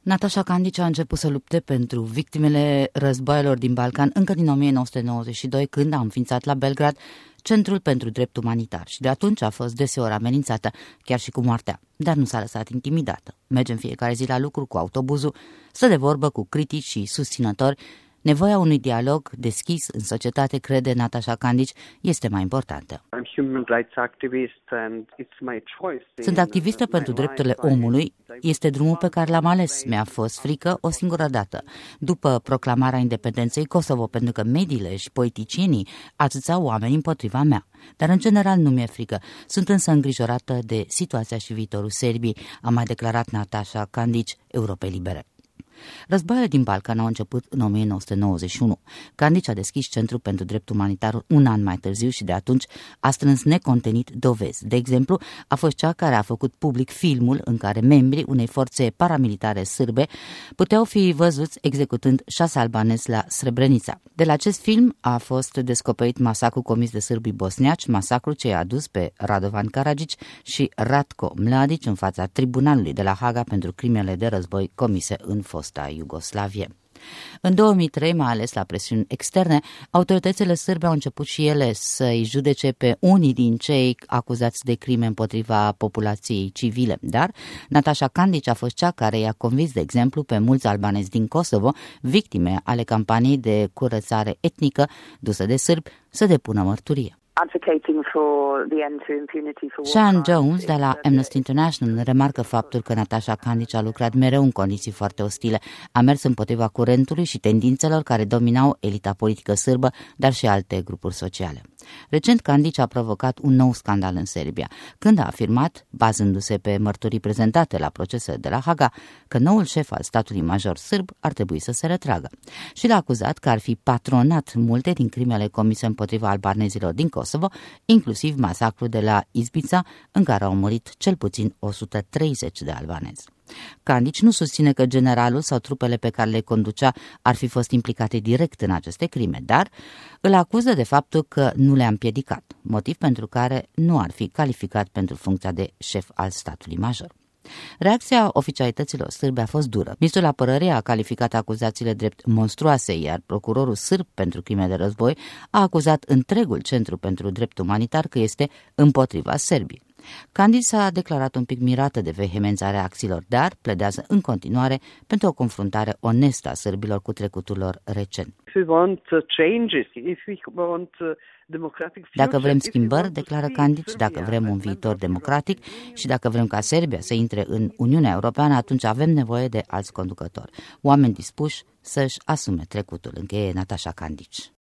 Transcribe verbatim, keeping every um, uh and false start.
Nataša Kandić a început să lupte pentru victimele războaielor din Balcan încă din o mie nouă sute nouăzeci și doi, când a înființat la Belgrad Centrul pentru Drept Umanitar și de atunci a fost deseori amenințată, chiar și cu moartea, dar nu s-a lăsat intimidată. Merge în fiecare zi la lucru cu autobuzul, stă de vorbă cu critici și susținători. Nevoia unui dialog deschis în societate, crede Nataša Kandić, este mai importantă. Sunt activistă pentru drepturile omului, este drumul pe care l-am ales. Mi-a fost frică o singură dată, după proclamarea independenței Kosovo, pentru că mediile și politicienii atâțau oameni împotriva mea. Dar în general nu mi-e frică. Sunt însă îngrijorată de situația și viitorul Serbiei, a mai declarat Nataša Kandić Europei Libere. Războaiele din Balcan au început în o mie nouă sute nouăzeci și unu. Kandić a deschis Centrul pentru Drept Umanitar un an mai târziu și de atunci a strâns necontenit dovezi. De exemplu, a fost cea care a făcut public filmul în care membrii unei forțe paramilitare sârbe puteau fi văzuți executând șase albanezi la Srebrenica. De la acest film a fost descoperit masacrul comis de sârbii bosniaci, masacrul ce i-a adus pe Radovan Karadžić și Ratko Mladić în fața tribunalului de la Haga pentru crimele de război comise în fosta Iugoslavie. În două mii trei, mai ales la presiuni externe, autoritățile sârbe au început și ele să-i judece pe unii din cei acuzați de crime împotriva populației civile. Dar Nataša Kandić a fost cea care i-a convins, de exemplu, pe mulți albanezi din Kosovo, victime ale campaniei de curățare etnică dusă de sârbi, să depună mărturie. Sean Jones de la Amnesty International remarcă faptul că Nataša Kandić a lucrat mereu în condiții foarte ostile. A mers împotriva curentului și tendințelor care dominau elita politică sârbă, dar și alte grupuri sociale. Recent, Kandić a provocat un nou scandal în Serbia, când a afirmat, bazându-se pe mărturii prezentate la procesele de la Haga, că noul șef al statului major sârb ar trebui să se retragă. Și l-a acuzat că ar fi patronat multe din crimele comise împotriva albanezilor din Kosovo, inclusiv masacrul de la Izbița, în care au murit cel puțin o sută treizeci de albanezi. Kandić nu susține că generalul sau trupele pe care le conducea ar fi fost implicate direct în aceste crime, dar îl acuză de faptul că nu le-a împiedicat, motiv pentru care nu ar fi calificat pentru funcția de șef al statului major. Reacția oficialităților sârbe a fost dură. Ministrul Apărării a calificat acuzațiile drept monstruoase, iar procurorul sârb pentru crime de război a acuzat întregul Centru pentru Drept Umanitar că este împotriva Serbiei. Kandić s-a declarat un pic mirată de vehemența reacțiilor, dar pledează în continuare pentru o confruntare onestă a sârbilor cu trecutul lor recent. Dacă vrem schimbări, declară Kandić, dacă vrem un viitor democratic și dacă vrem ca Serbia să intre în Uniunea Europeană, atunci avem nevoie de alți conducători, oameni dispuși să-și asume trecutul, încheie Nataša Kandić.